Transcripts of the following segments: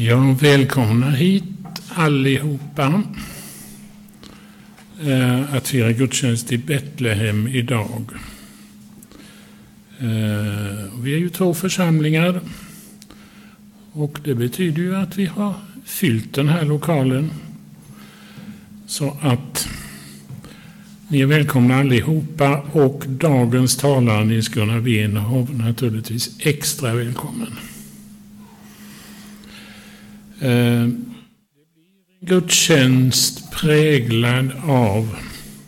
Ja, välkomna hit allihopa att fira gudstjänst i Betlehem idag. Vi är ju 2 församlingar och det betyder ju att vi har fyllt den här lokalen. Så att ni är välkomna allihopa, och dagens talare Nils Gunnar Wenhoff naturligtvis extra välkommen. Det blir en gudstjänst präglad av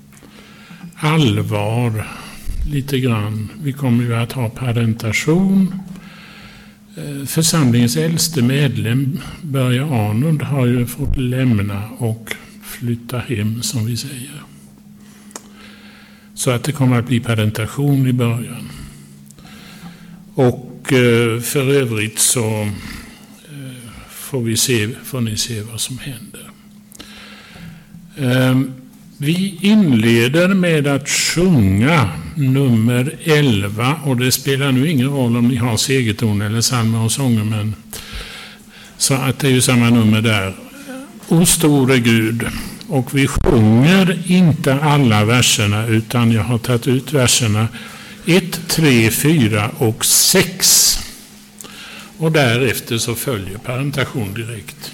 allvar lite grann. Vi kommer ju att ha parentation. Församlingens äldste medlem Börje Arnund har ju fått lämna och flytta hem, som vi säger. Så att det kommer att bli parentation i början. Och för övrigt så får ni se vad som händer. Vi inleder med att sjunga nummer 11, och det spelar nu ingen roll om ni har segerton eller psalmer och sånger, men så att det är ju samma nummer där. O store Gud. Och vi sjunger inte alla verserna, utan jag har tagit ut verserna 1, 3, 4 och 6. Och därefter så följer parentation direkt.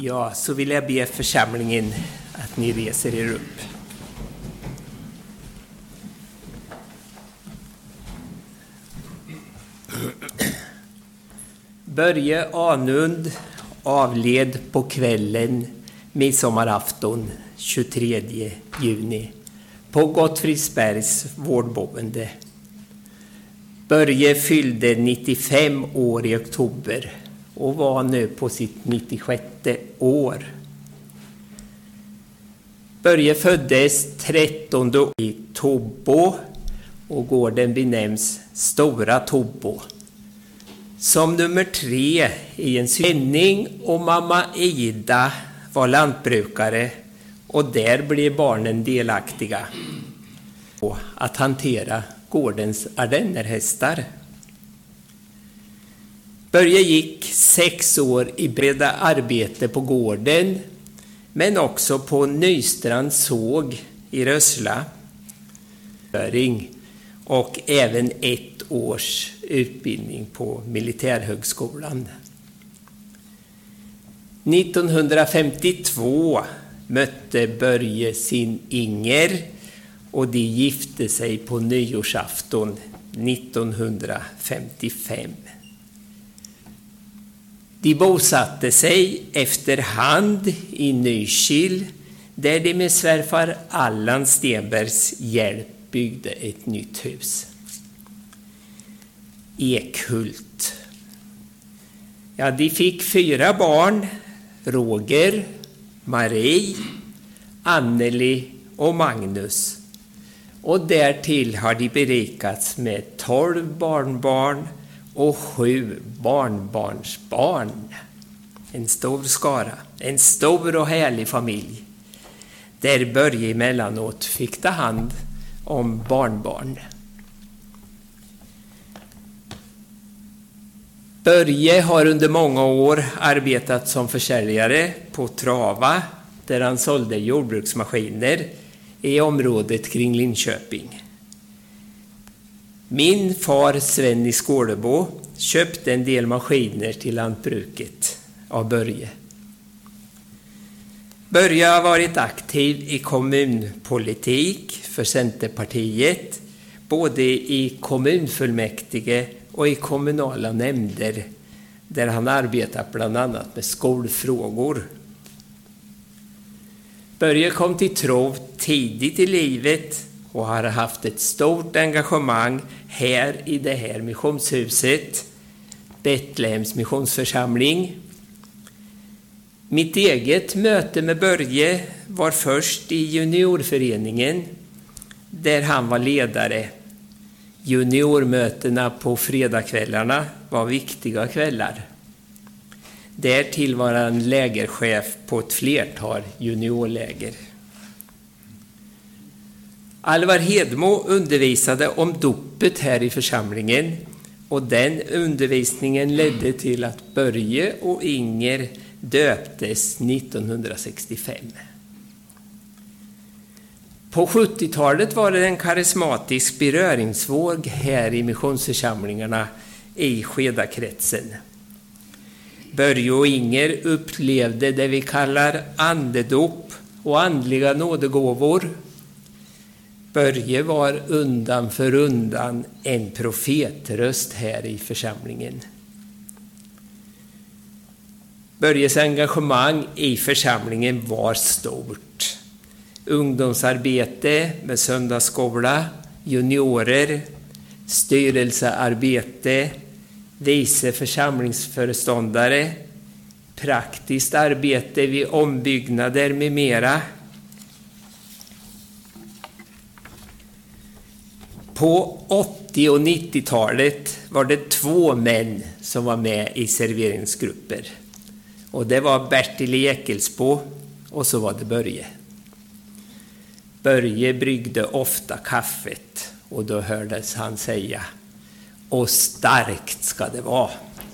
Ja, så vill jag be församlingen att ni reser er upp. Börje Anund avled på kvällen midsommarafton 23 juni på Gottfridsbergs vårdboende. Börje fyllde 95 år i oktober och var nu på sitt 96:e år. Börje föddes 13 i Tobbo och gården benämns Stora Tobbo. Som nummer 3 i en Henning och mamma Ida var lantbrukare och där blev barnen delaktiga på att hantera gårdens ardennerhästar. Börje gick 6 år i breda arbete på gården men också på Nystrand såg i Rössla och även 1 års utbildning på Militärhögskolan. 1952 mötte Börje sin Inger och de gifte sig på nyårsafton 1955. De bosatte sig efterhand i Nykil där de med svärfar Allan Stenbergs hjälp byggde ett nytt hus. Ekhult. Ja, de fick 4 barn, Roger, Marie, Anneli och Magnus. Och därtill har de berikats med 12 barnbarn och 7 barnbarnsbarn. En stor skara, en stor och härlig familj. Där Börje emellanåt fick ta hand om barnbarn. Börje har under många år arbetat som försäljare på Trava där han sålde jordbruksmaskiner i området kring Linköping. Min far Sven i Skålebo köpte en del maskiner till lantbruket av Börje. Börje har varit aktiv i kommunpolitik för Centerpartiet, både i kommunfullmäktige och i kommunala nämnder, där han arbetat bland annat med skolfrågor. Börje kom till tro tidigt i livet och har haft ett stort engagemang här i det här missionshuset, Betlehems missionsförsamling. Mitt eget möte med Börje var först i juniorföreningen där han var ledare. Juniormötena på fredagskvällarna var viktiga kvällar. Därtill var han lägerchef på ett flertal juniorläger. Alvar Hedmo undervisade om dopet här i församlingen och den undervisningen ledde till att Börje och Inger döptes 1965. På 70-talet var det en karismatisk beröringsvåg här i missionsförsamlingarna i Skedakretsen. Börje och Inger upplevde det vi kallar andedop och andliga nådegåvor. Börje var undan för undan en profetröst här i församlingen. Börjes engagemang i församlingen var stort. Ungdomsarbete med söndagsskola, juniorer, styrelsearbete, vice församlingsföreståndare, praktiskt arbete vid ombyggnader med mera. På 80- och 90-talet var det 2 män som var med i serveringsgrupper. Och det var Bertil Ekelsbo och så var det Börje. Börje bryggde ofta kaffet och då hördes han säga: "Och starkt ska det vara."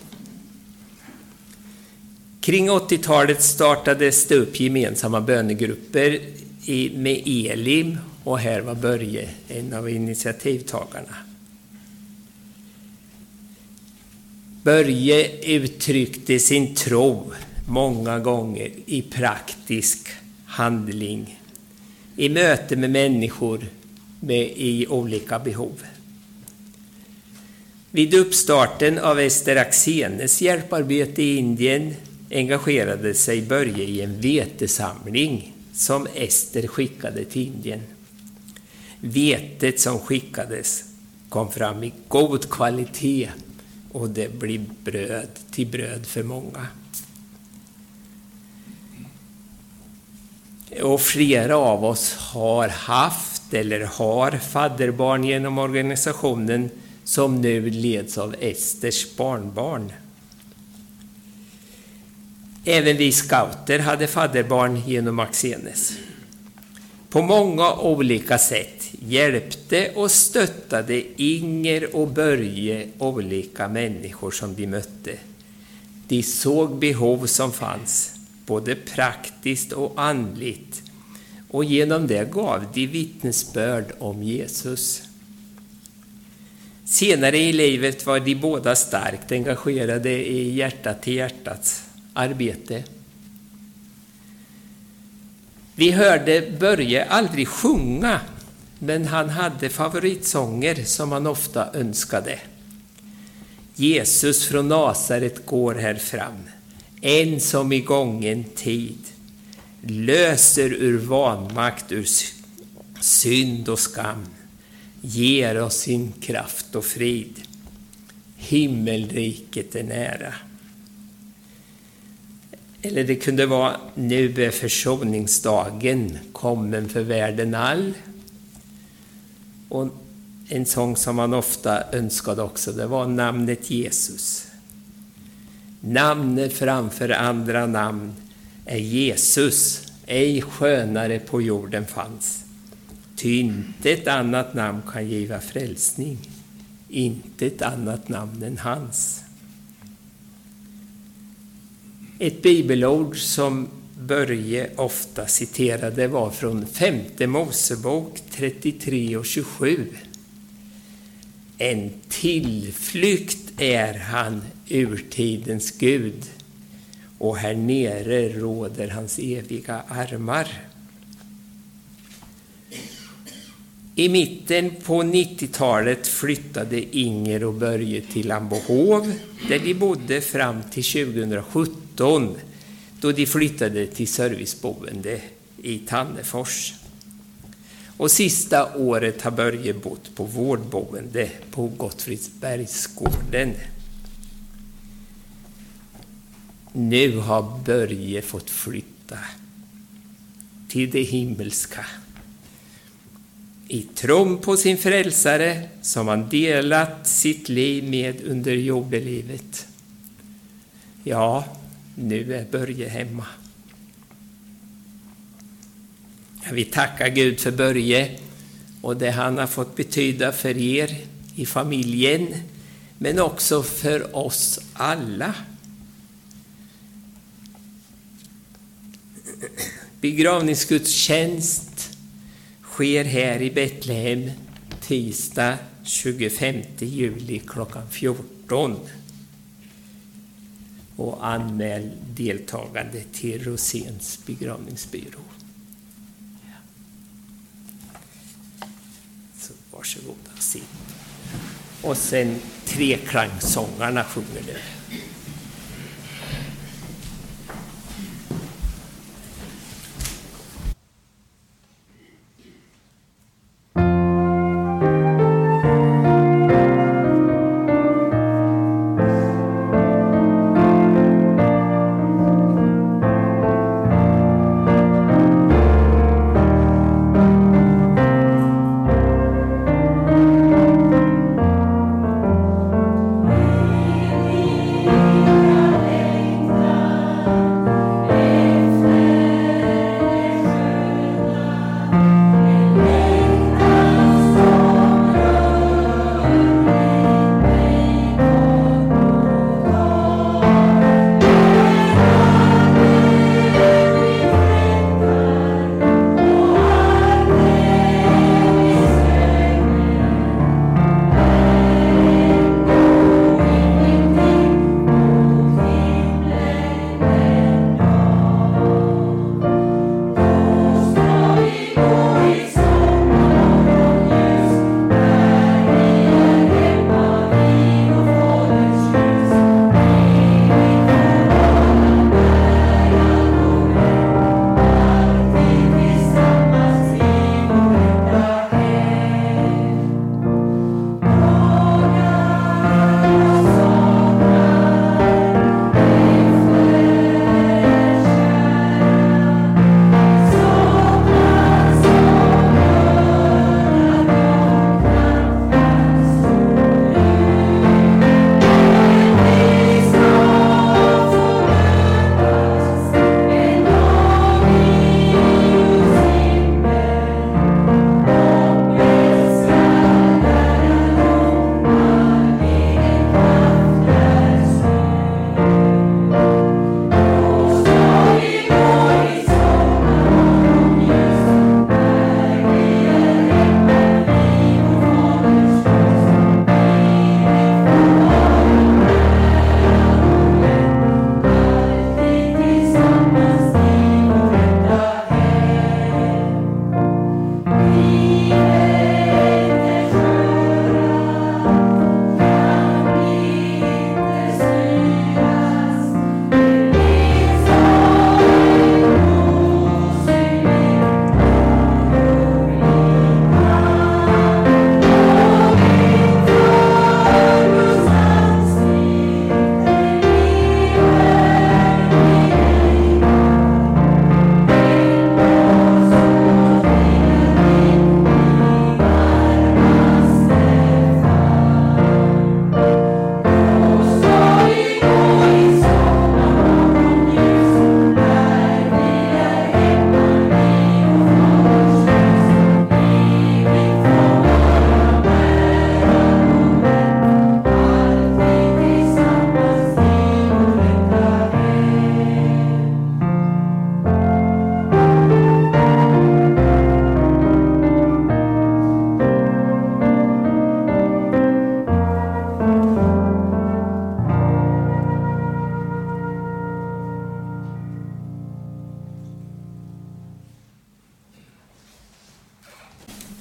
Kring 80-talet startades det upp gemensamma bönegrupper med Elim och här var Börje en av initiativtagarna. Börje uttryckte sin tro många gånger i praktisk handling, i möte med människor i olika behov. Vid uppstarten av Ester Axenes hjälparbete i Indien engagerade sig Börje i en vetesamling som Ester skickade till Indien. Vetet som skickades kom fram i god kvalitet och det blev bröd för många. Och flera av oss har haft eller har fadderbarn genom organisationen som nu leds av Esters barnbarn. Även vi scouter hade fadderbarn genom Axenes. På många olika sätt hjälpte och stöttade Inger och Börje olika människor som de mötte. De såg behov som fanns, både praktiskt och andligt, och genom det gav de vittnesbörd om Jesus. Senare i livet var de båda starkt engagerade i hjärtat till hjärtats arbete. Vi hörde Börje aldrig sjunga, men han hade favoritsånger som han ofta önskade. Jesus från Nasaret går här fram, en som i gången tid löser ur vanmakt, ur synd och skam, ger oss sin kraft och frid. Himmelriket är nära. Eller det kunde vara nu är försoningsdagen kommen för världen all. Och en sång som man ofta önskade också, det var namnet Jesus. Namnet framför andra namn är Jesus, ej skönare på jorden fanns. Ty inte ett annat namn kan giva frälsning, inte ett annat namn än hans. Ett bibelord som Börje ofta citerade var från 5:e Mosebok 33 och 27. En tillflykt är han, urtidens Gud, och här nere råder hans eviga armar. I mitten på 90-talet flyttade Inger och Börje till Ambohov, där de bodde fram till 2017, då de flyttade till serviceboende i Tannefors. Och sista året har Börje bott på vårdboende på Gottfridsbergsgården. Nu har Börje fått flytta till det himmelska. I tron på sin frälsare som han delat sitt liv med under jordelivet. Ja, nu är Börje hemma. Jag vill tacka Gud för Börje och det han har fått betyda för er i familjen, men också för oss alla. Begravningsgudstjänst sker här i Betlehem tisdag 25 juli klockan 14. Och anmäl deltagande till Roséns begravningsbyrå. Så varsågoda, sitt. Och sen treklangsångarna sjunger det.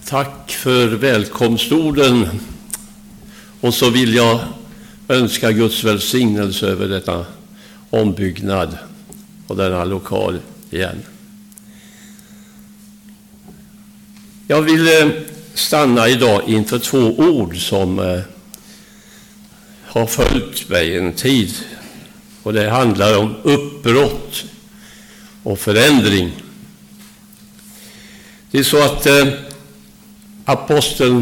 Tack för välkomstorden. Och så vill jag önska Guds välsignelse över detta ombyggnad och denna lokal igen. Jag vill stanna idag inför två ord som har följt mig en tid. Och det handlar om uppbrott och förändring. Det är så att aposteln,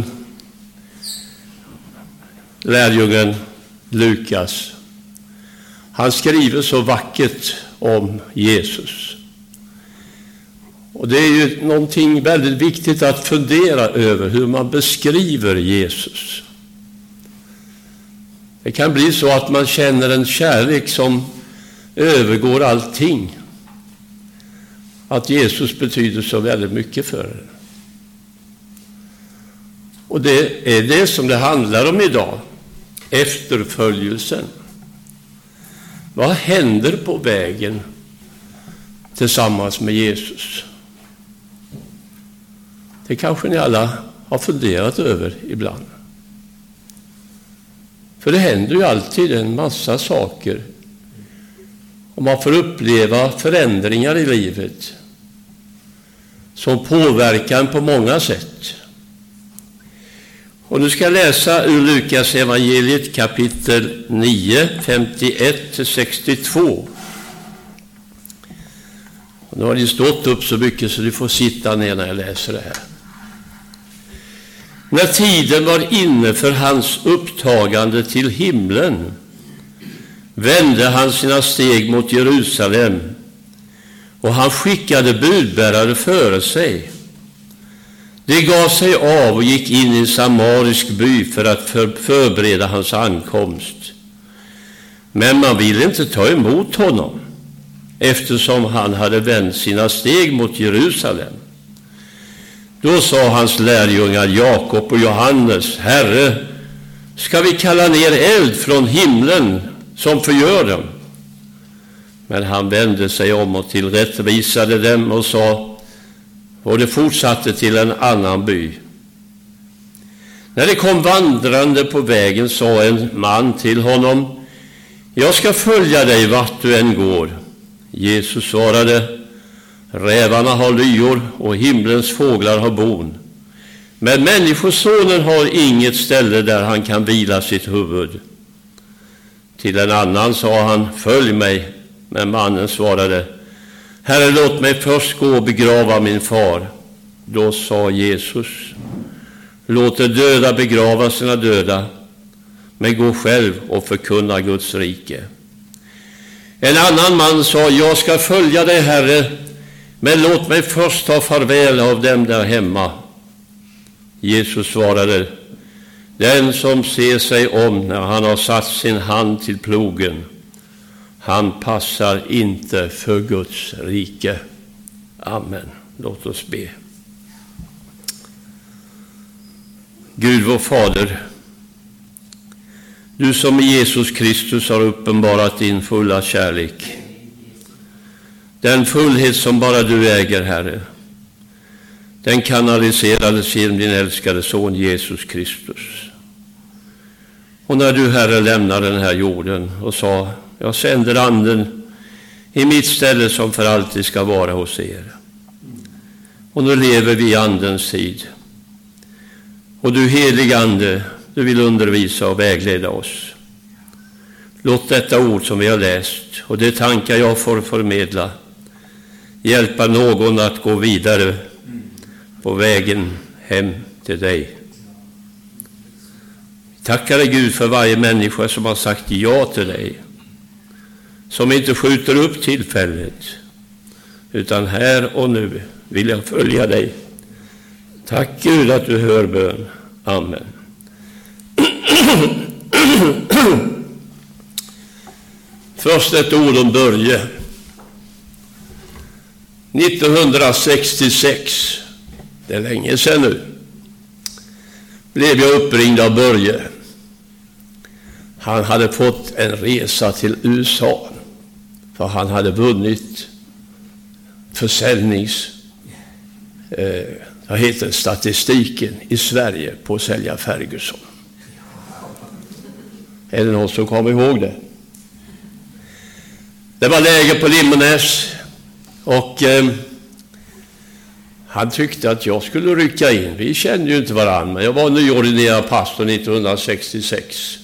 lärjungen Lukas, han skriver så vackert om Jesus. Och det är ju någonting väldigt viktigt att fundera över hur man beskriver Jesus. Det kan bli så att man känner en kärlek som övergår allting. Att Jesus betyder så väldigt mycket för en. Och det är det som det handlar om idag. Efterföljelsen. Vad händer på vägen tillsammans med Jesus? Det kanske ni alla har funderat över ibland. För det händer ju alltid en massa saker. Och man får uppleva förändringar i livet som påverkar en på många sätt. Och nu ska jag läsa ur Lukas evangeliet kapitel 9, 51-62. Och nu har det stått upp så mycket så du får sitta ner när jag läser det här. När tiden var inne för hans upptagande till himlen vände han sina steg mot Jerusalem, och han skickade budbärare före sig. De gav sig av och gick in i en samarisk by för att förbereda hans ankomst. Men man ville inte ta emot honom, eftersom han hade vänt sina steg mot Jerusalem. Då sa hans lärjungar Jakob och Johannes: Herre, ska vi kalla ner eld från himlen som förgör dem? Men han vände sig om och tillrättvisade dem och sa, och det fortsatte till en annan by. När det kom vandrande på vägen sa en man till honom: Jag ska följa dig vart du än går. Jesus svarade: Rävarna har lyor och himlens fåglar har bon, men människosonen har inget ställe där han kan vila sitt huvud. Till en annan sa han: Följ mig. Men mannen svarade: Herre, låt mig först gå och begrava min far. Då sa Jesus: Låt de döda begrava sina döda, men gå själv och förkunna Guds rike. En annan man sa: Jag ska följa dig, Herre, men låt mig först ta farväl av dem där hemma. Jesus svarade: Den som ser sig om när han har satt sin hand till plogen, han passar inte för Guds rike. Amen. Låt oss be. Gud vår Fader, du som i Jesus Kristus har uppenbarat din fulla kärlek, den fullhet som bara du äger, Herre, den kanaliserades genom din älskade son Jesus Kristus. Och när du, Herre, lämnade den här jorden och sa: Jag sänder anden i mitt ställe som för alltid ska vara hos er. Och nu lever vi i andens tid. Och du, helig ande, du vill undervisa och vägleda oss. Låt detta ord som vi har läst och de tankar jag får förmedla hjälpa någon att gå vidare på vägen hem till dig. Tackar dig, Gud, för varje människa som har sagt ja till dig, som inte skjuter upp tillfället, utan här och nu vill jag följa dig. Tack, Gud, att du hör bön. Amen. Först ett ord om Börje. 1966, det är länge sedan nu, blev jag uppringd av Börje. Han hade fått en resa till USA, för han hade vunnit försäljningstävlingen Det heter statistiken i Sverige på att sälja Ferguson. Är det någon som kommer ihåg det? Det var läger på Limernäs och han tyckte att jag skulle rycka in. Vi kände ju inte varandra, men jag var nyordinerad pastor 1966.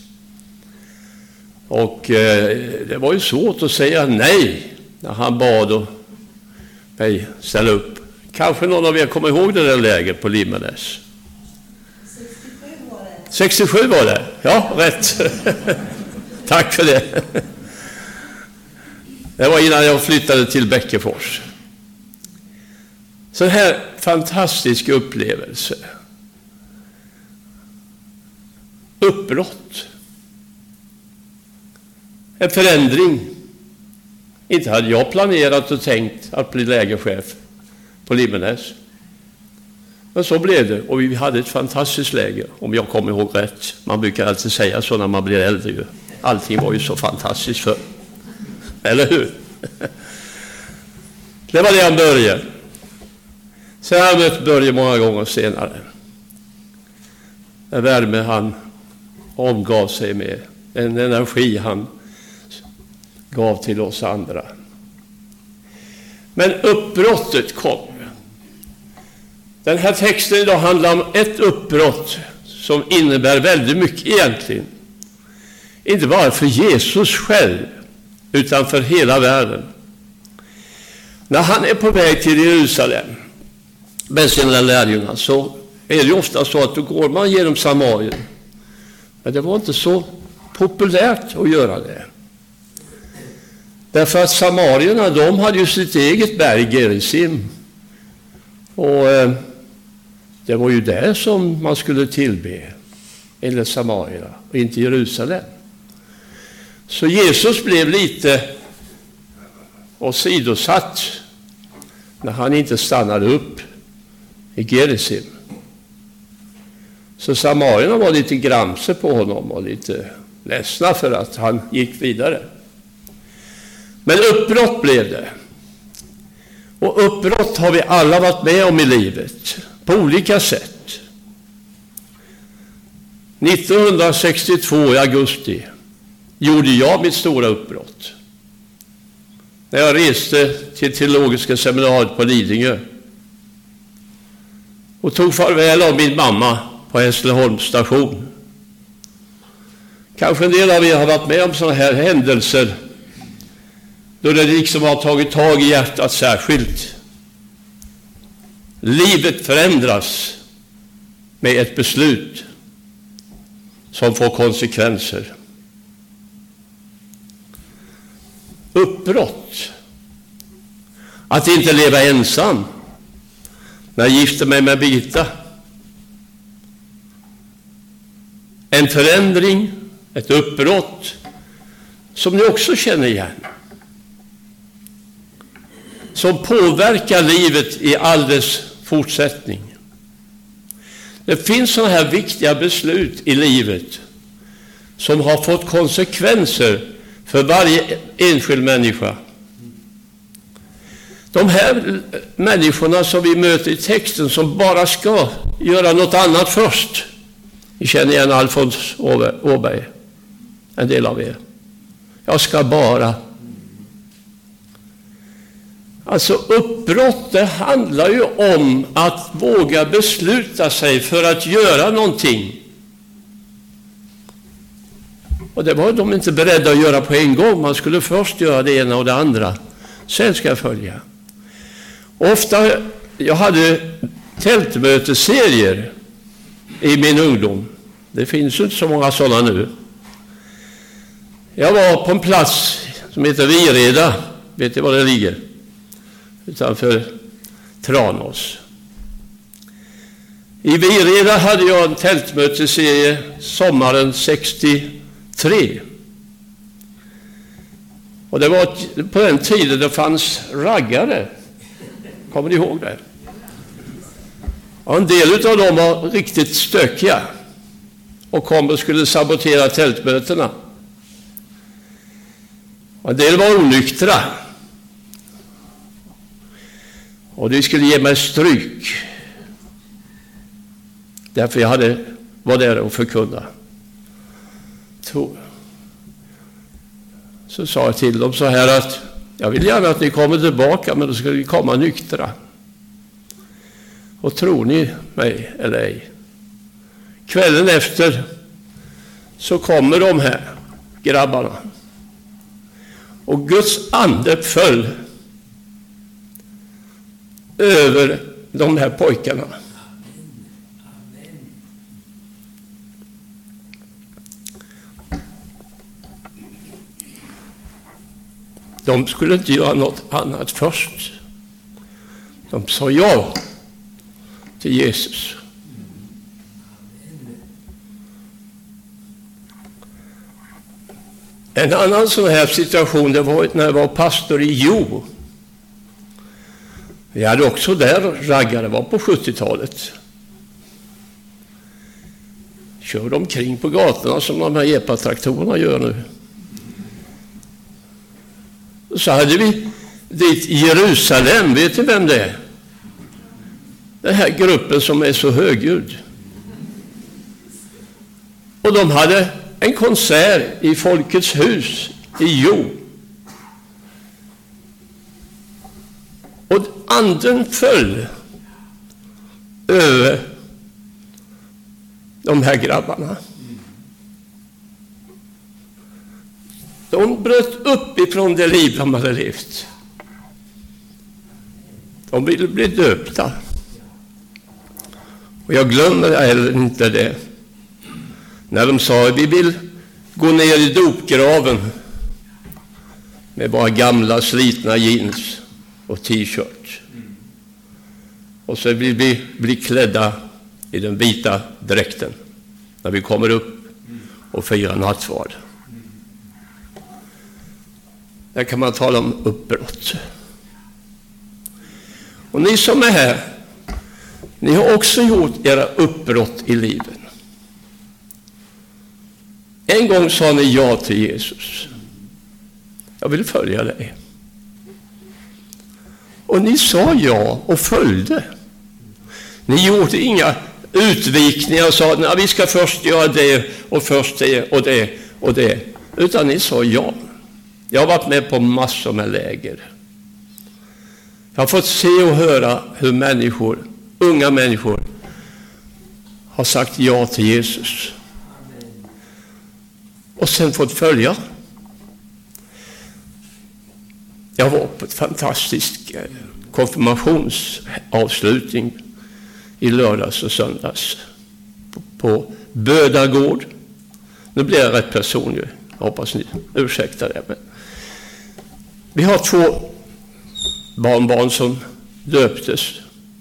Och det var ju svårt att säga nej när han bad mig ställa upp. Kanske någon av er kommer ihåg det där läget på Limernäs? 67 var det. Ja, rätt. Tack för det. Det var innan jag flyttade till Bäckefors. Så här fantastisk upplevelse. Uppbrott. En förändring. Inte hade jag planerat och tänkt att bli lägerchef på Limernäs. Men så blev det, och vi hade ett fantastiskt läger, om jag kommer ihåg rätt. Man brukar alltid säga så när man blir äldre. Ju. Allting var ju så fantastiskt för. Eller hur? Det var det han började. Sen har jag mött Börje många gånger senare. Den värme han omgav sig med. En energi han gav till oss andra. Men uppbrottet kom. Den här texten idag handlar om ett uppbrott som innebär väldigt mycket egentligen. Inte bara för Jesus själv, utan för hela världen. När han är på väg till Jerusalem med sina lärjungar så är det ju ofta så att då går man genom Samarien. Men det var inte så populärt att göra det. Därför att samarierna, de hade ju sitt eget berg Gerizim. Och det var ju där som man skulle tillbe, eller samarierna, och inte Jerusalem. Så Jesus blev lite åsidosatt när han inte stannade upp i Gerizim. Så samarierna var lite gramse på honom och lite ledsna för att han gick vidare. Men uppbrott blev det. Och uppbrott har vi alla varit med om i livet på olika sätt. 1962 i augusti gjorde jag mitt stora uppbrott. När jag reste till teologiska seminariet på Lidingö och tog farväl av min mamma på Hässleholms station. Kanske en del av er har varit med om sådana här händelser då det liksom har tagit tag i hjärtat särskilt. Livet förändras med ett beslut som får konsekvenser. Uppbrott. Att inte leva ensam när jag gifte mig med Birgitta. En förändring, ett uppbrott som ni också känner igen. Som påverkar livet i all dess fortsättning. Det finns sådana här viktiga beslut i livet som har fått konsekvenser för varje enskild människa. De här människorna som vi möter i texten som bara ska göra något annat först. Vi känner igen Alfons Åberg, en del av er. Jag ska bara. Alltså uppbrott, det handlar ju om att våga besluta sig för att göra någonting. Och det var de inte beredda att göra på en gång. Man skulle först göra det ena och det andra. Sen ska jag följa. Ofta, jag hade tältmötesserier i min ungdom. Det finns ju inte så många sådana nu. Jag var på en plats som heter Vireda. Vet ni var det ligger? Utanför Tranås. I Vireda hade jag en tältmötesserie sommaren 63. Och det var på den tiden det fanns raggare. Kommer ni ihåg det? Och en del av dem var riktigt stökiga och kom och skulle sabotera tältmötena. Och en del var onyktra. Och de skulle ge mig stryk. Därför jag var där och förkunna. Så sa jag till dem så här att jag vill gärna att ni kommer tillbaka, men då ska vi komma nyktra. Och tror ni mig eller ej? Kvällen efter så kommer de här grabbarna. Och Guds ande föll över de här pojkarna. De skulle inte göra något annat först. De sa ja till Jesus. En annan sån här situation, det var när jag var pastor i Jo. Vi hade också där raggare, var på 70-talet. Körde omkring på gatorna som de här epatraktorerna gör nu. Så hade vi dit i Jerusalem, vet ni vem det är? Den här gruppen som är så högljudd. Och de hade en konsert i Folkets hus i Jo. Och anden föll över de här grabbarna. De bröt upp ifrån det liv de hade levt. De ville bli döpta. Och jag glömmer heller inte det. När de sa att vi vill gå ner i dopgraven med våra gamla slitna jeans och t-shirt. Och så vill vi bli klädda i den vita dräkten när vi kommer upp och firar nattvard. Där kan man tala om uppbrott. Och ni som är här, ni har också gjort era uppbrott i livet. En gång sa ni ja till Jesus. Jag vill följa dig. Och ni sa ja och följde. Ni gjorde inga utvikningar och sa att vi ska först göra det och först det och det och det. Utan ni sa ja. Jag har varit med på massor med läger. Jag har fått se och höra hur människor, unga människor, har sagt ja till Jesus. Och sen fått följa. Jag var på ett fantastiskt konfirmationsavslutning i lördags och söndags på Bödagård. Nu blir jag rätt personlig. Jag hoppas ni ursäktar det. Men vi har 2 barnbarn som döptes.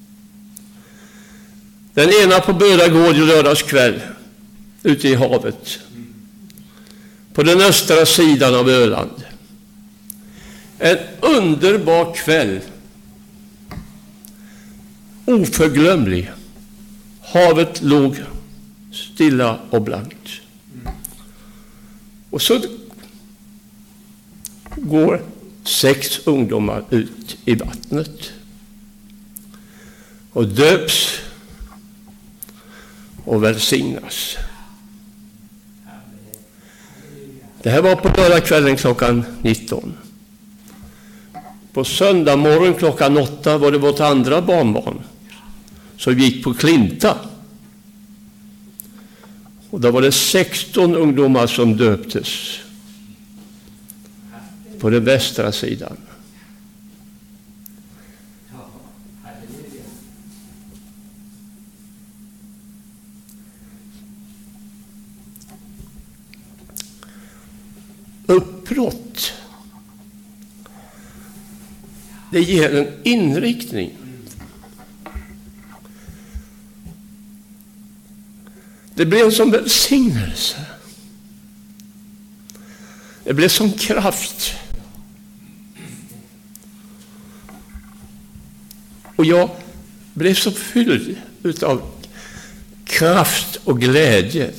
Den ena på Bödagård i lördagskväll ute i havet. På den östra sidan av Öland. En underbar kväll. Oförglömlig. Havet låg stilla och blankt. Och så går 6 ungdomar ut i vattnet och döps och välsignas. Det här var på lördagskvällen klockan 19. På söndag morgon klockan 8 var det vårt andra barnbarn som gick på Klinta. Och då var det 16 ungdomar som döptes på den västra sidan. Uppbrott. Det ger en inriktning. Det blir en sån välsignelse. Det blir sån kraft. Och jag blev så fylld utav kraft och glädje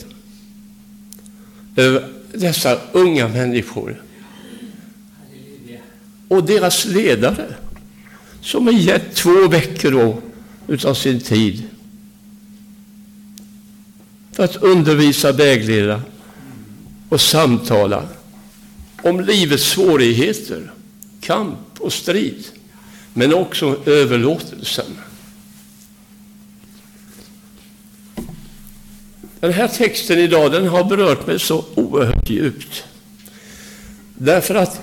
över dessa unga människor och deras ledare som har gett 2 veckor då utav sin tid för att undervisa, vägleda och samtala om livets svårigheter, kamp och strid, men också överlåtelsen. Den här texten idag, den har berört mig så oerhört djupt. Därför att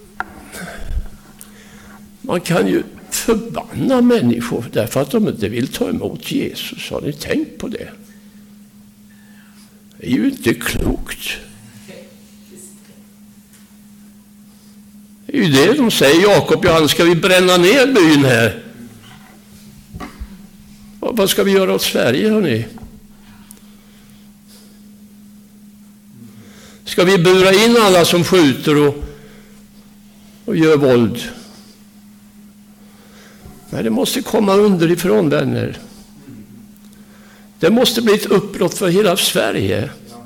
man kan ju förbanna människor därför att de inte vill ta emot Jesus. Har ni tänkt på det? Det är ju inte klokt. Det är ju det de säger, Jakob och Johannes, ska vi bränna ner byn här? Vad ska vi göra åt Sverige, hörni? Ska vi bura in alla som skjuter och gör våld? Nej, det måste komma underifrån, vänner. Det måste bli ett uppbrott för hela Sverige.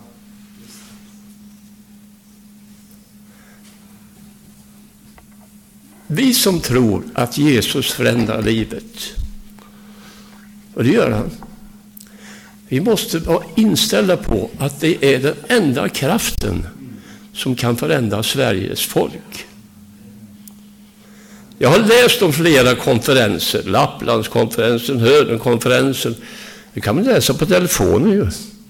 Vi som tror att Jesus förändrar livet, och det gör han, vi måste vara inställda på att det är den enda kraften som kan förändra Sveriges folk. Jag har läst om flera konferenser, Lapplandskonferensen, Hödenkonferensen. Det kan man läsa på telefonen ju.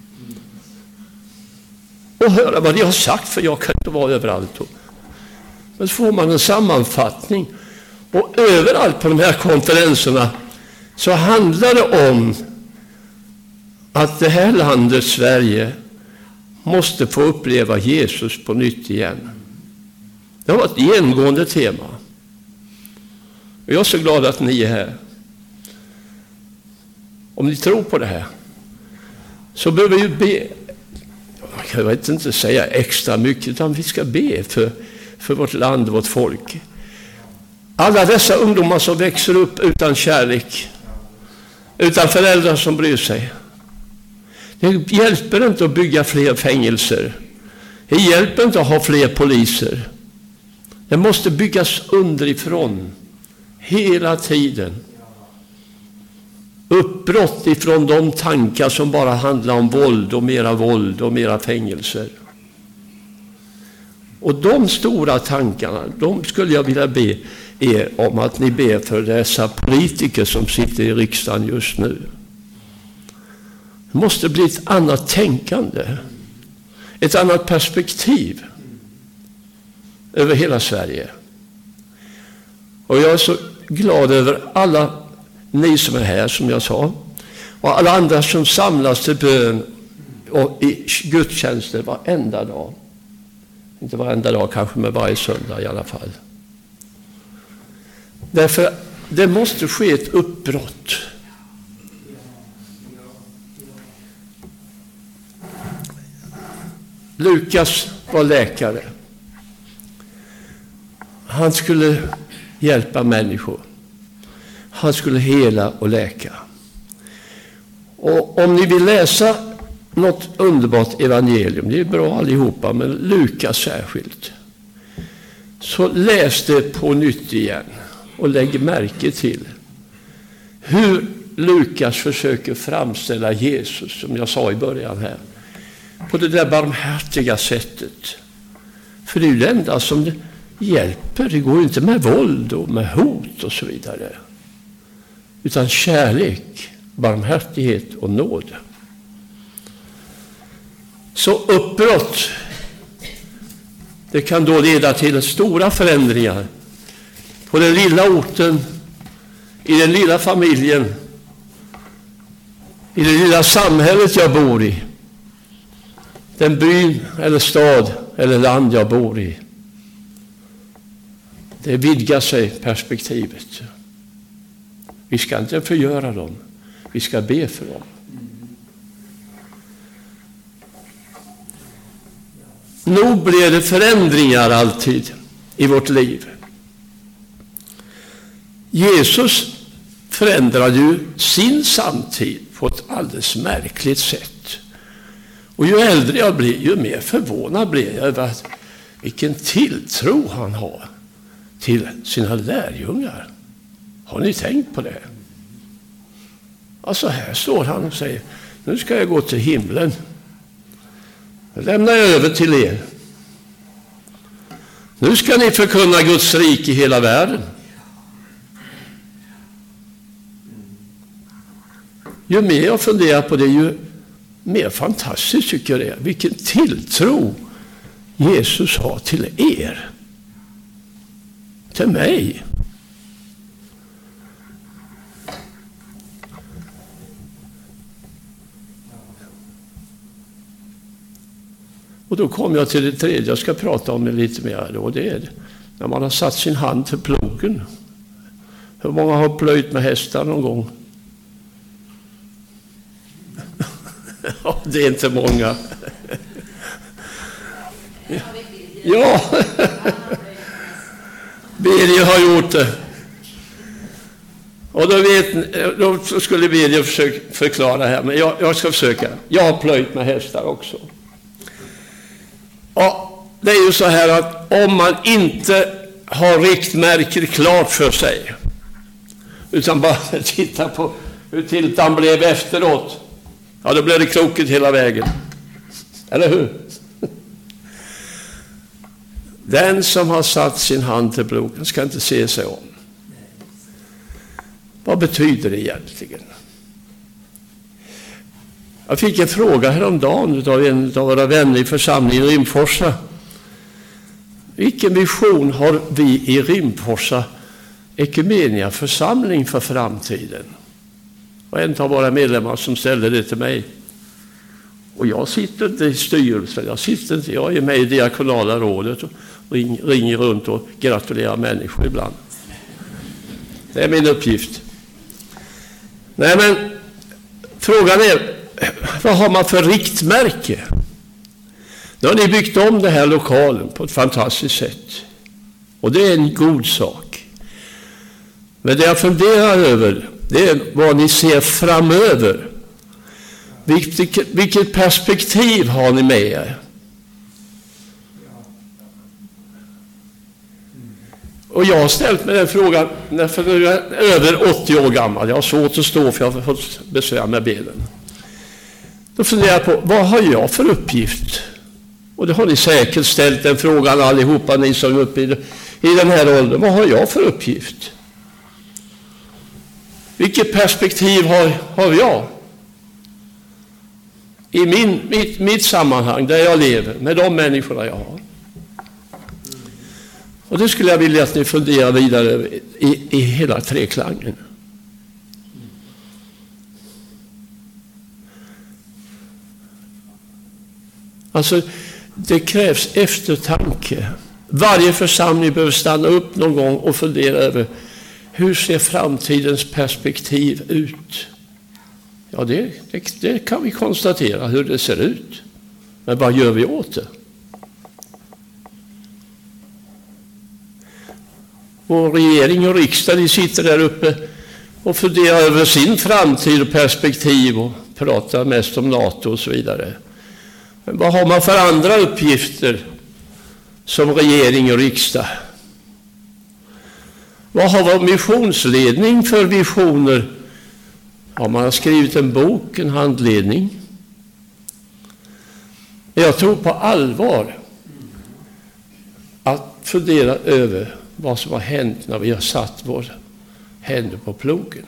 Och höra vad de har sagt, för jag kan inte vara överallt. Men så får man en sammanfattning. Och överallt på de här konferenserna så handlar det om att det här landet, Sverige, måste få uppleva Jesus på nytt igen. Det har varit ett genomgående tema. Och jag är så glad att ni är här. Om ni tror på det här så behöver vi be. Jag vet inte säga extra mycket, utan vi ska be för vårt land och vårt folk. Alla dessa ungdomar som växer upp utan kärlek, utan föräldrar som bryr sig. Det hjälper inte att bygga fler fängelser. Det hjälper inte att ha fler poliser. Det måste byggas underifrån hela tiden. Uppbrott ifrån de tankar som bara handlar om våld och mera fängelser. Och de stora tankarna, de skulle jag vilja be er om att ni ber för dessa politiker som sitter i riksdagen just nu. Det måste bli ett annat tänkande, ett annat perspektiv över hela Sverige. Och jag är så glad över alla ni som är här, som jag sa, och alla andra som samlas till bön och i gudstjänster varenda dag. Inte varenda dag kanske, men varje söndag i alla fall. Därför det måste ske ett uppbrott. Lukas var läkare. Han skulle hjälpa människor. Han skulle hela och läka. Och om ni vill läsa något underbart evangelium, det är bra allihopa, men Lukas särskilt, så läs det på nytt igen och lägg märke till hur Lukas försöker framställa Jesus, som jag sa i början här, på det där barmhärtiga sättet. För det är ju det enda som hjälper. Det går inte med våld och med hot och så vidare, utan kärlek, barmhärtighet och nåd. Så uppbrott, det kan då leda till stora förändringar på den lilla orten, i den lilla familjen, i det lilla samhället jag bor i, den byn eller stad eller land jag bor i. Det vidgar sig perspektivet. Vi ska inte förgöra dem, vi ska be för dem. Nog blir det förändringar alltid i vårt liv. Jesus förändrade ju sin samtid på ett alldeles märkligt sätt. Och ju äldre jag blir, ju mer förvånad blir jag över vilken tilltro han har till sina lärjungar. Har ni tänkt på det? Alltså här står han och säger, Nu ska jag gå till himlen. Jag lämnar över till er. Nu ska ni förkunna Guds rike i hela världen. Ju mer jag funderar på det, ju mer fantastiskt tycker jag det är. Vilken tilltro Jesus har till er. Till mig. Och då kommer jag till det tredje jag ska prata om det lite mer då. Det är när man har satt sin hand till plogen. Hur många har plöjt med hästar någon gång? Ja, det är inte många. Ja, Birger har gjort det. Och då skulle Birger försöka förklara här, men jag ska försöka. Jag har plöjt med hästar också. Ja, det är ju så här att om man inte har riktmärket klart för sig, utan bara titta på hur tiltan blev efteråt, ja, då blev det krokigt hela vägen. Eller hur? Den som har satt sin hand till plogen ska inte se sig om. Vad betyder det egentligen? Jag fick en fråga häromdagen av en av våra vänner i församlingen i Rimforsa. Vilken vision har vi i Rimforsa Ekumenia församling för framtiden? Och en av våra medlemmar som ställde det till mig. Och jag sitter inte i styrelsen, jag är med i diakonala rådet och ringer runt och gratulerar människor ibland. Det är min uppgift. Nej, men frågan är, vad har man för riktmärke? Nu har ni byggt om den här lokalen på ett fantastiskt sätt. Och det är en god sak. Men det jag funderar över, det är vad ni ser framöver. Vilket perspektiv har ni med er? Och jag har ställt mig den frågan när jag är över 80 år gammal. Jag har svårt att stå för jag har fått besvär med benen. Då funderar jag på, vad har jag för uppgift? Och det har ni säkert ställt den frågan allihopa, ni som är uppe i den här åldern. Vad har jag för uppgift? Vilket perspektiv har jag? I mitt sammanhang där jag lever, med de människorna jag har. Och det skulle jag vilja att ni funderar vidare i hela treklangen. Alltså, det krävs eftertanke. Varje församling behöver stanna upp någon gång och fundera över hur ser framtidens perspektiv ut? Ja, det kan vi konstatera hur det ser ut. Men vad gör vi åt det? Och regering och riksdag, de sitter där uppe och funderar över sin framtid och perspektiv och pratar mest om NATO och så vidare. Men vad har man för andra uppgifter som regering och riksdag? Vad har vår missionsledning för visioner? Ja, man har skrivit en bok, en handledning. Jag tror på allvar att fundera över vad som har hänt när vi har satt våra händer på plogen.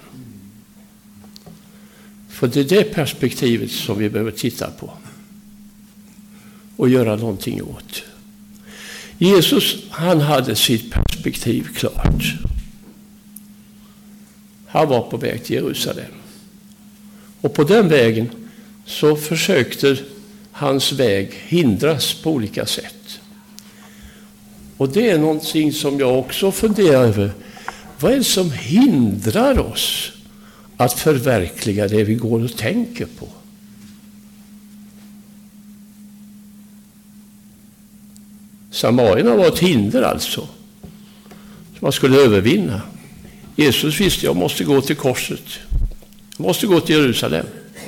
För det är det perspektivet som vi behöver titta på och göra någonting åt. Jesus, han hade sitt perspektiv klart. Han var på väg till Jerusalem. Och på den vägen så försökte hans väg hindras på olika sätt. Och det är någonting som jag också funderar över. Vad är det som hindrar oss att förverkliga det vi går och tänker på? Samarierna var ett hinder alltså, som man skulle övervinna. Jesus visste, jag måste gå till korset. Jag måste gå till Jerusalem.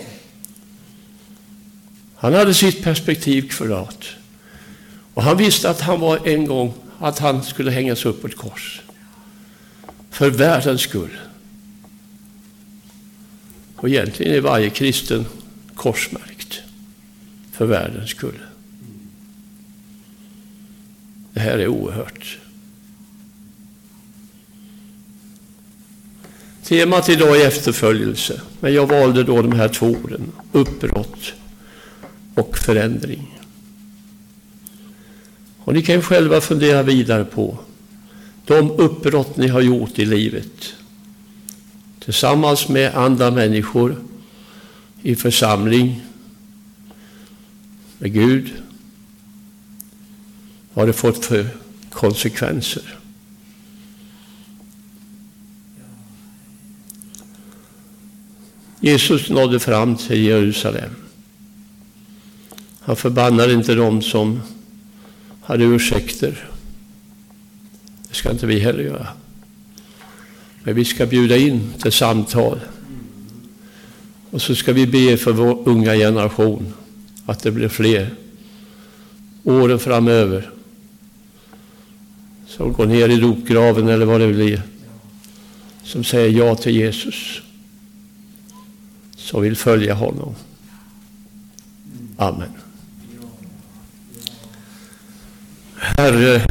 Han hade sitt perspektiv klart. Och han visste att han var en gång att han skulle hängas upp på ett kors. För världens skull. Och egentligen är varje kristen korsmärkt för världens skull. Det här är oerhört. Temat idag är efterföljelse, men jag valde då de här 2 orden, uppbrott och förändring. Och ni kan själva fundera vidare på de uppbrott ni har gjort i livet tillsammans med andra människor i församling med Gud. Vad har det fått för konsekvenser? Jesus nådde fram till Jerusalem. Han förbannade inte dem som hade ursäkter. Det ska inte vi heller göra. Men vi ska bjuda in till samtal. Och så ska vi be för vår unga generation att det blir fler åren framöver som går ner i dopgraven eller vad det blir, som säger ja till Jesus, som vill följa honom. Amen. Herre,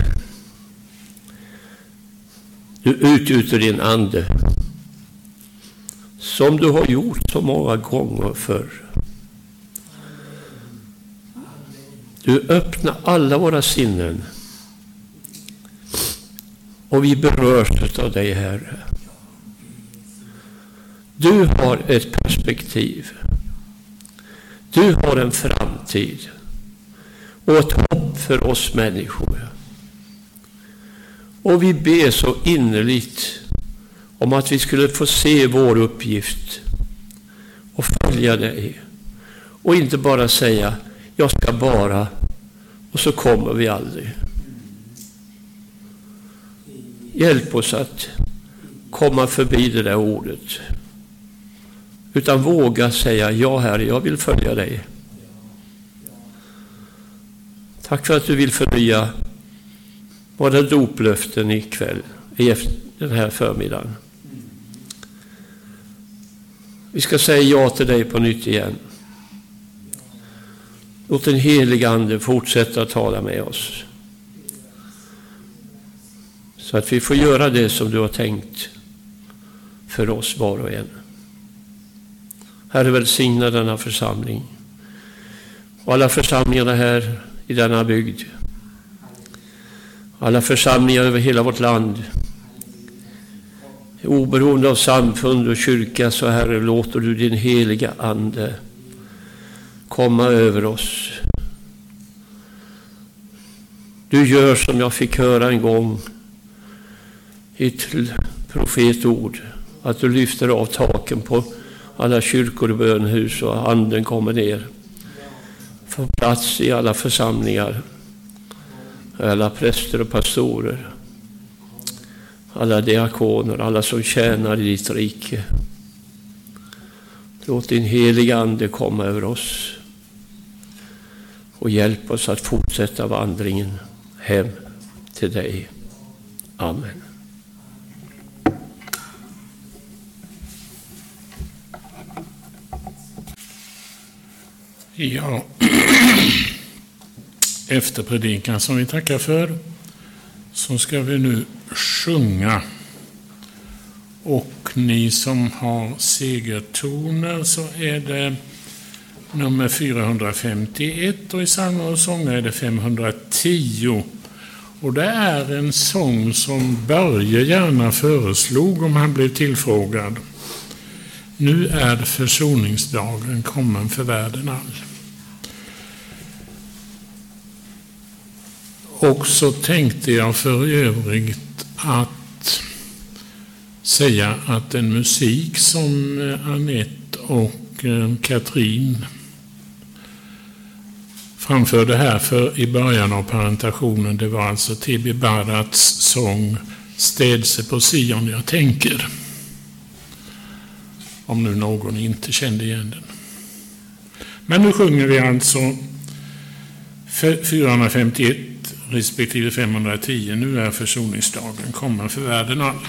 du utgjuter din ande som du har gjort så många gånger förr. Du öppnar alla våra sinnen och vi berörs av dig, Herre. Du har ett perspektiv. Du har en framtid och ett hopp för oss människor. Och vi ber så innerligt om att vi skulle få se vår uppgift och följa dig. Och inte bara säga, jag ska bara, och så kommer vi aldrig. Hjälp oss att komma förbi det där ordet. Utan våga säga, ja Herre, jag vill följa dig. Tack för att du vill förnya våra doplöften ikväll, i den här förmiddagen. Vi ska säga ja till dig på nytt igen. Låt den heliga ande fortsätta att tala med oss. Så att vi får göra det som du har tänkt för oss var och en. Herre, välsigna denna församling och alla församlingarna här i denna bygd. Alla församlingar över hela vårt land. Oberoende av samfund och kyrka, så Herre, låter du din heliga ande komma över oss. Du gör som jag fick höra en gång i ett profetord, att du lyfter av taken på alla kyrkor och bönhus och anden kommer ner. Får plats i alla församlingar, alla präster och pastorer, alla diakoner, alla som tjänar i ditt rike. Låt din heliga ande komma över oss och hjälp oss att fortsätta vandringen hem till dig. Amen. Ja, efter predikan som vi tackar för så ska vi nu sjunga. Och ni som har segertoner så är det nummer 451 och i psalmer och sånger är det 510. Och det är en sång som Börje gärna föreslog om han blev tillfrågad. Nu är försoningsdagen kommen för världen all. Och så tänkte jag för övrigt att säga att den musik som Anette och Katrin framförde här för i början av presentationen, det var alltså T.B. Barats sång Städse på Sion jag tänker. Om nu någon inte kände igen den. Men nu sjunger vi alltså 451 respektive 510. Nu är försoningsdagen kommen för världen all.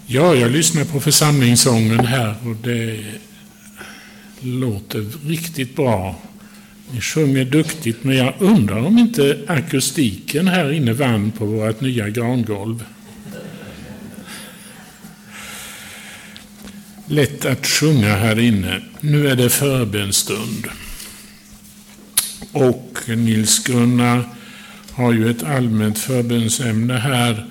Ja, jag lyssnar på församlingssången här och det låter riktigt bra. Ni sjunger duktigt, men jag undrar om inte akustiken här inne vann på vårt nya grangolv. Lätt att sjunga här inne. Nu är det förbönstund. Och Nils Gunnar har ju ett allmänt förbönsämne här.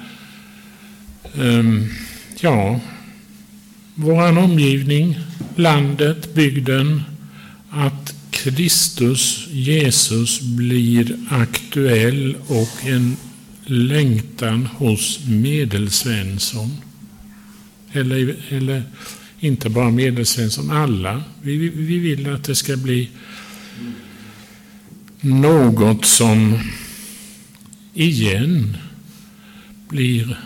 Våran omgivning, landet, bygden, att Kristus, Jesus, blir aktuell och en längtan hos Medelsvensson. Eller inte bara Medelsvensson, alla. Vi vill att det ska bli något som igen blir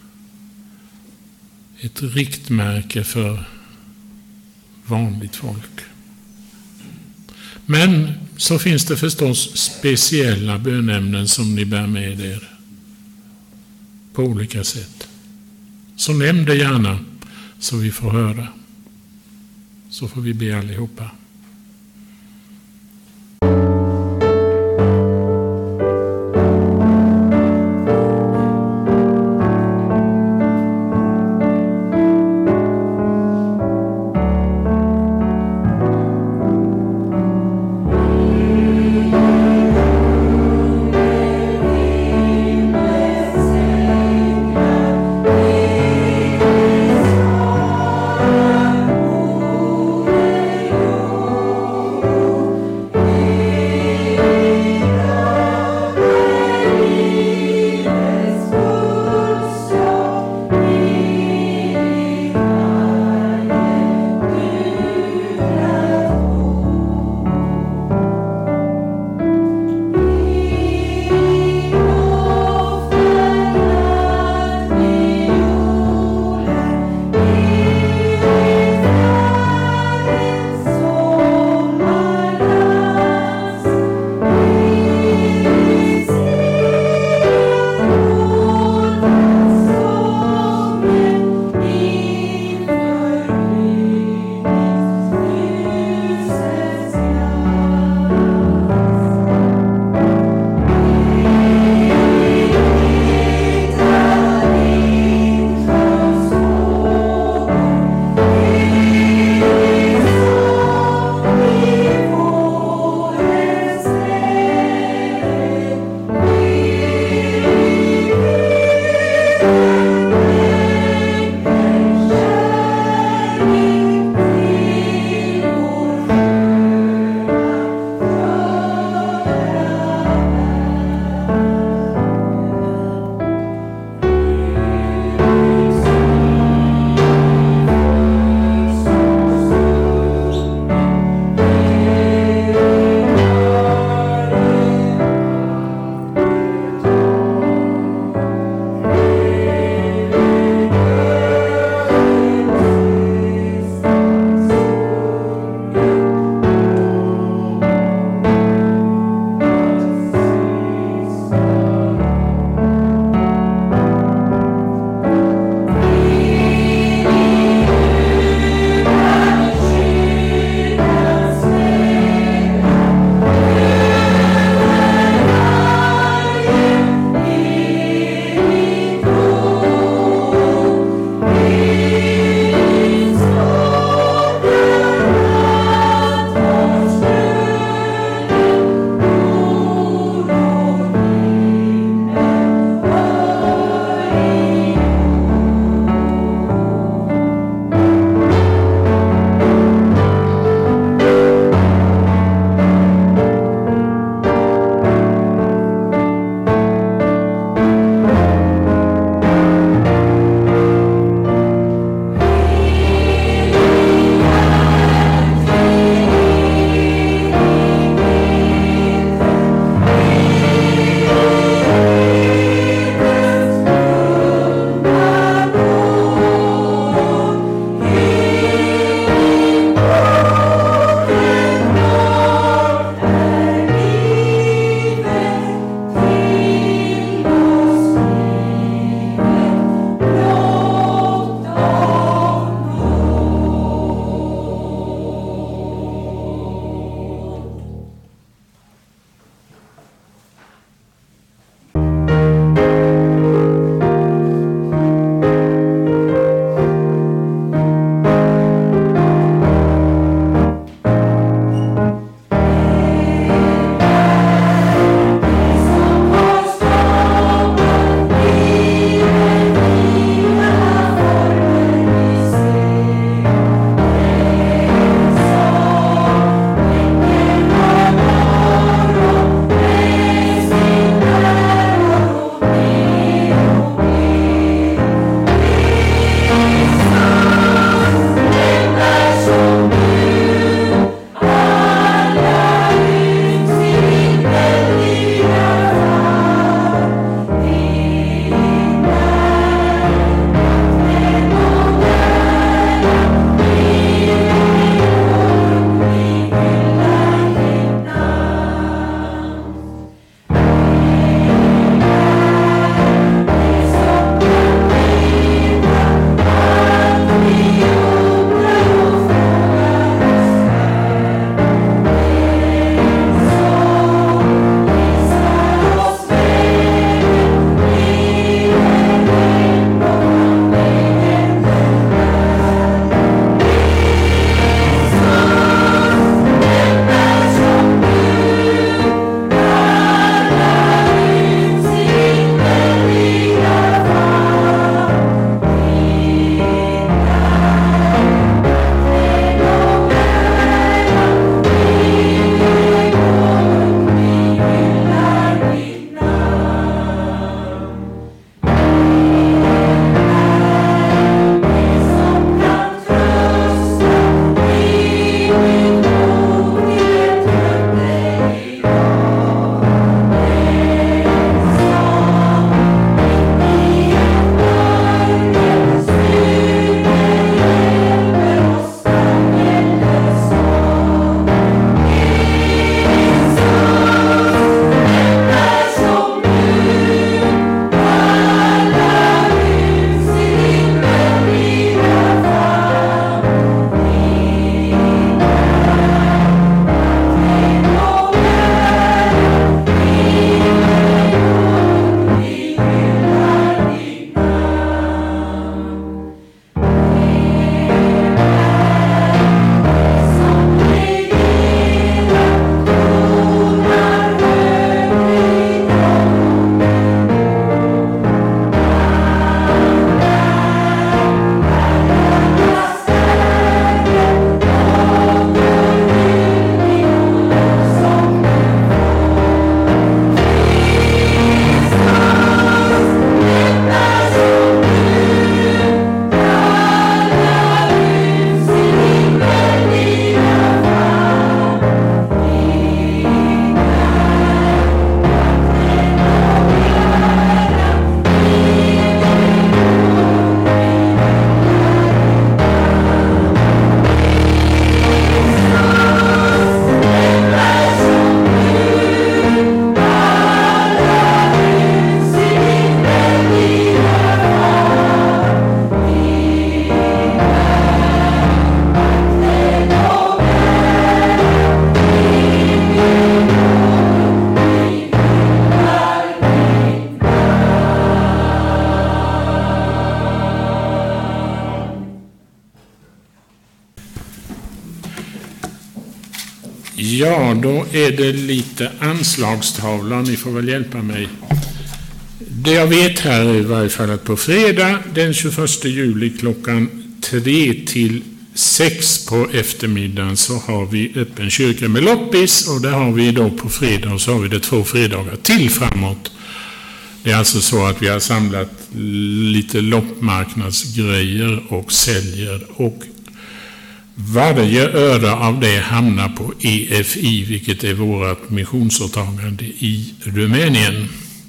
ett riktmärke för vanligt folk. Men så finns det förstås speciella bönämnen som ni bär med er på olika sätt. Så nämn det gärna så vi får höra. Så får vi be allihopa. Ja, då är det lite anslagstavlan. Ni får väl hjälpa mig. Det jag vet här är i varje fall att på fredag den 21 juli klockan 3 till 6 på eftermiddagen så har vi öppen kyrka med loppis, och det har vi då på fredag, och så har vi det 2 fredagar till framåt. Det är alltså så att vi har samlat lite loppmarknadsgrejer och säljer, och varje öre av det hamnar på EFI, vilket är vårt missionsåtagande i Rumänien.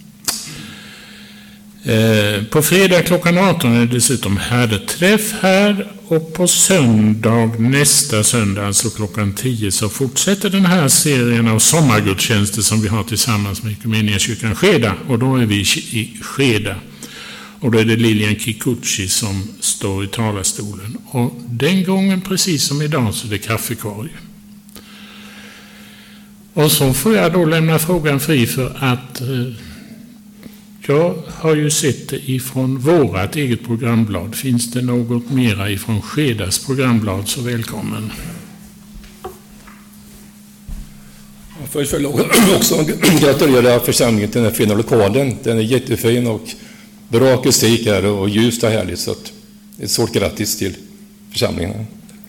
På fredag klockan 18 är det dessutom härdeträff här, och på söndag, nästa söndag, alltså klockan 10, så fortsätter den här serien av sommargudstjänster som vi har tillsammans med Ekumeniakyrkan Skeda, och då är vi i Skeda. Och då är det Lilian Kikuchi som står i talarstolen. Och den gången, precis som idag, så är det kaffekorg. Och så får jag då lämna frågan fri, för att jag har ju sett det ifrån vårat eget programblad. Finns det något mera ifrån Skedas programblad, så välkommen. Först vill jag också gratulera församlingen till den här fina lokalen. Den är jättefin och bra akustik här och ljust och härligt, så att ett stort grattis till församlingen.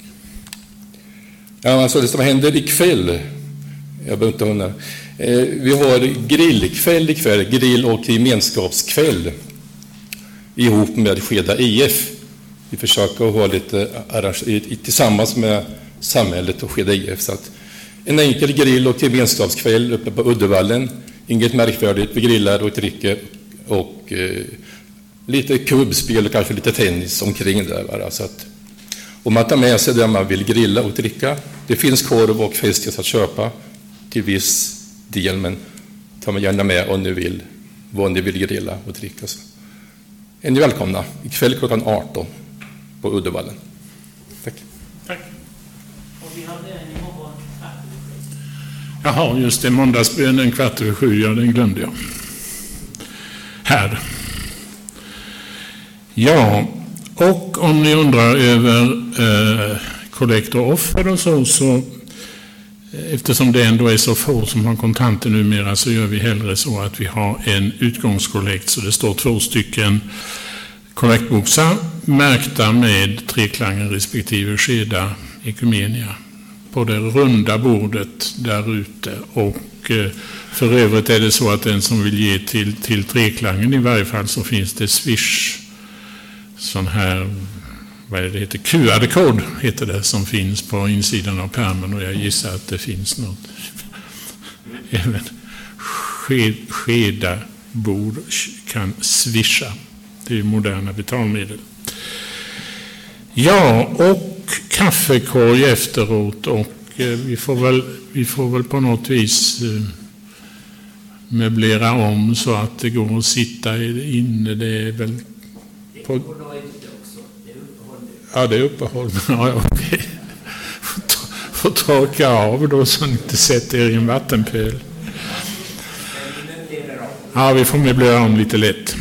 Ja, alltså det som händer ikväll, jag behöver inte undra. Vi har grillkväll ikväll, grill- och gemenskapskväll ihop med Skeda IF. Vi försöker ha lite tillsammans med samhället och Skeda IF. Så att en enkel grill- och gemenskapskväll uppe på Uddevallen. Inget märkvärdigt, vi grillar och dricker och lite kubbspel och kanske lite tennis omkring där. Så att, om man tar med sig där man vill grilla och dricka. Det finns korv och fästis att köpa till viss del, men ta mig gärna med om ni vill, vad ni vill grilla och dricka. Så är ni välkomna ikväll klockan 18 på Uddevallen. Tack. Tack. Och vi hade en imorgon 7:15. Jaha, just det, måndagsbönen 7:15, ja, den glömde jag. Här. Ja, och om ni undrar över kollekt och offer och så eftersom det ändå är så få som har kontanter numera, så gör vi hellre så att vi har en utgångskollekt, så det står 2 stycken kollektboxar märkta med treklangen respektive Skeda Ekumenia på det runda bordet där ute. Och för övrigt är det så att den som vill ge till treklangen, i varje fall, så finns det Swish, sån här, vad är det heter, QR-kod heter det, som finns på insidan av pärmen, och jag gissar att det finns något även Skeda bord kan swisha. Det är moderna betalmedel. Ja, och kaffekorg efteråt, och vi får väl på något vis möblera om så att det går att sitta inne. Det är väl på... Ja, det är uppehåll. Ja, okej. Får torka av då, så ni inte sätter er i en vattenpöl. Ja, vi får möblera om lite lätt.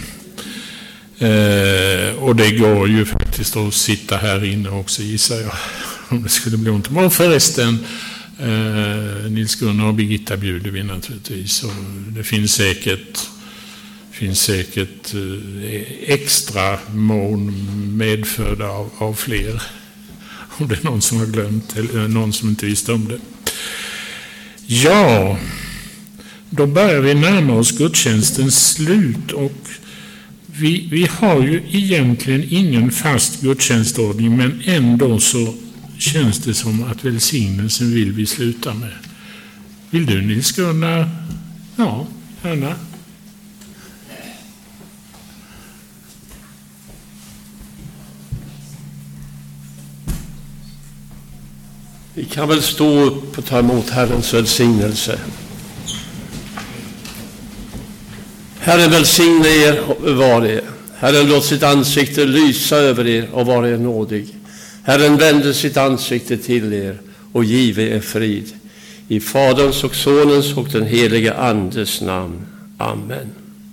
Och det går ju faktiskt att sitta här inne också, gissar jag, om det skulle bli ont. Och förresten, Nils Gunnar och Birgitta bjuder vi naturligtvis. Och det finns säkert extra mån medfödda av fler, om det är någon som har glömt eller någon som inte visste om det. Ja, då börjar vi närma oss gudstjänstens slut, och vi har ju egentligen ingen fast gudstjänstordning, men ändå så känns det som att välsignelsen vill vi sluta med. Vill du, Nils Gunnar? Ja, gärna. Vi kan väl stå upp och ta emot Herrens välsignelse. Herren välsigne er och bevara er. Herren låt sitt ansikte lysa över er och vara er nådig. Herren vände sitt ansikte till er och give er frid. I Faderns och Sonens och den helige Andes namn. Amen.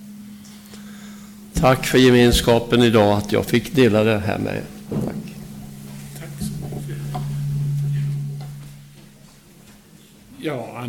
Tack för gemenskapen idag, att jag fick dela det här med er. Tack. Ja,